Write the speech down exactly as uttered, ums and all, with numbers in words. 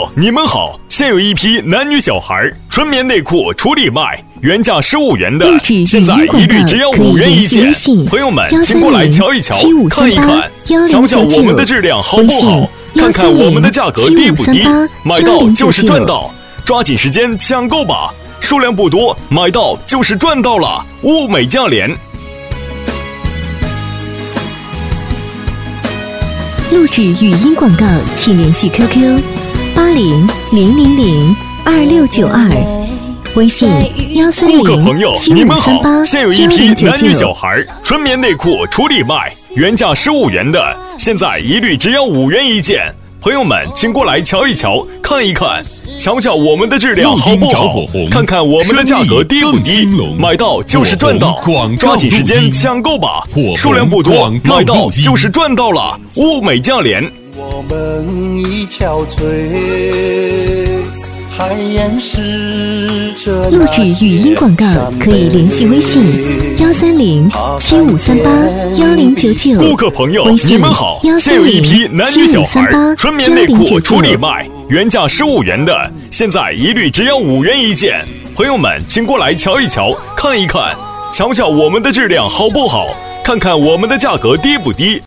友，你们好！现有一批男女小孩纯棉内裤出力卖，原价十五元的，现在一律只要五元一件。朋友们，请过来瞧一瞧，看一看，瞧瞧我们的质量好不好？看看我们的价格低不低？买到就是赚到，抓紧时间抢购吧！数量不多，买到就是赚到了，物美价廉。 录制语音广告，请联系 Q Q 八零零零零二六九二，微信幺三零七五三八现有一批男女小孩纯棉内裤出力卖，原价十五元的，现在一律只要五元一件。朋友们，请过来瞧一瞧，看一看，瞧瞧我们的质量好不好？看看我们的价格低不低？买到就是赚到，抓紧时间抢购吧！数量不多，买到就是赚到了，物美价廉。 我们已憔悴，还掩饰着。 录制语音广告可以联系微信幺三零七五三八幺零九九。 顾客朋友，你们好！现有一批男女小孩纯棉内裤出力卖，原价十五元的，现在一律只要五元一件。朋友们，请过来瞧一瞧，看一看，瞧瞧我们的质量好不好？看看我们的价格低不低？